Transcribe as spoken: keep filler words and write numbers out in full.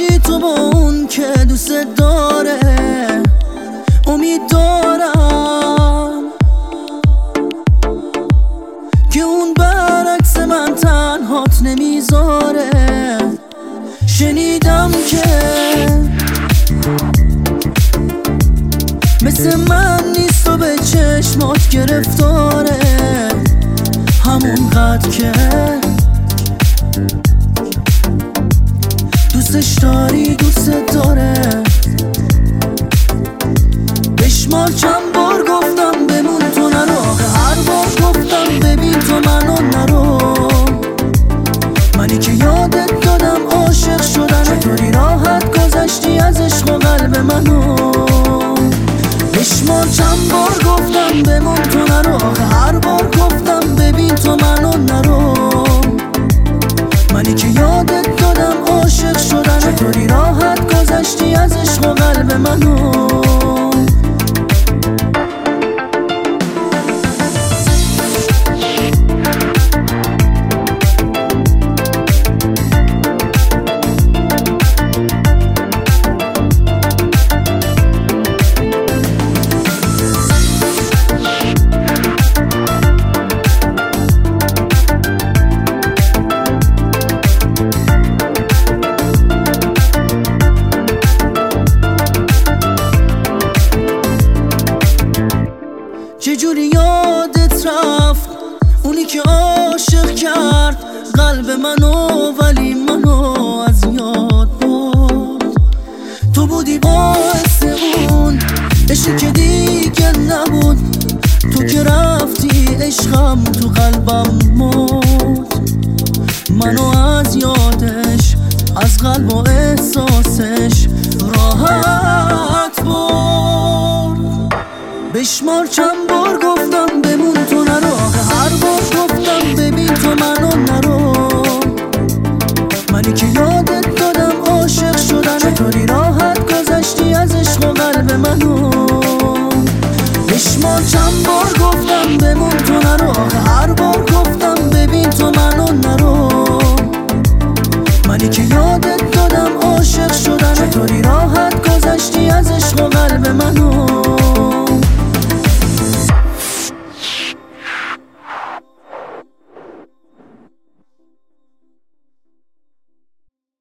باشی تو با اون که دوست داره. امید دارم که اون برعکس من تنهات نمیذاره. شنیدم که مثل من نیست و به چشمات گرفتاره. همون قدر که دوستش داری دوست داره. بشمار چند بار گفتم بمون تو نرو، هر بار گفتم ببین تو منو نرو. منی که یادت دادم عاشق شدن، چطوری راحت گذشتی از عشق و قلب منو. بشمار چند بار گفتم بمون تو نرو، هر بار گفتم ببین تو منو نرو. منی که یادت دادم عاشق شدن، چطوری راحت گذشتی از عشق و قلب منو. چجوری یادت رفت اونی که عاشق کرد قلب منو، ولی منو از یاد برد. تو بودی باعث اون عشقی که دیگه نبود. تو که رفتی عشقم تو قلبم مرد. منو از یادش از قلب و احساسش راحت برد. بشمار چند بار گفتم بمون تو نرو، هر بار گفتم ببین تو منو نرو. منی که یادت دادم عاشق شدن، چطوری راحت گذشتی از عشق و قلب منو. بشمار چند بار گفتم بمون تو نرو، هر بار گفتم ببین تو منو نرو. منی که یادت دادم عاشق شدن، چطوری راحت گذشتی از عشق و قلب منو.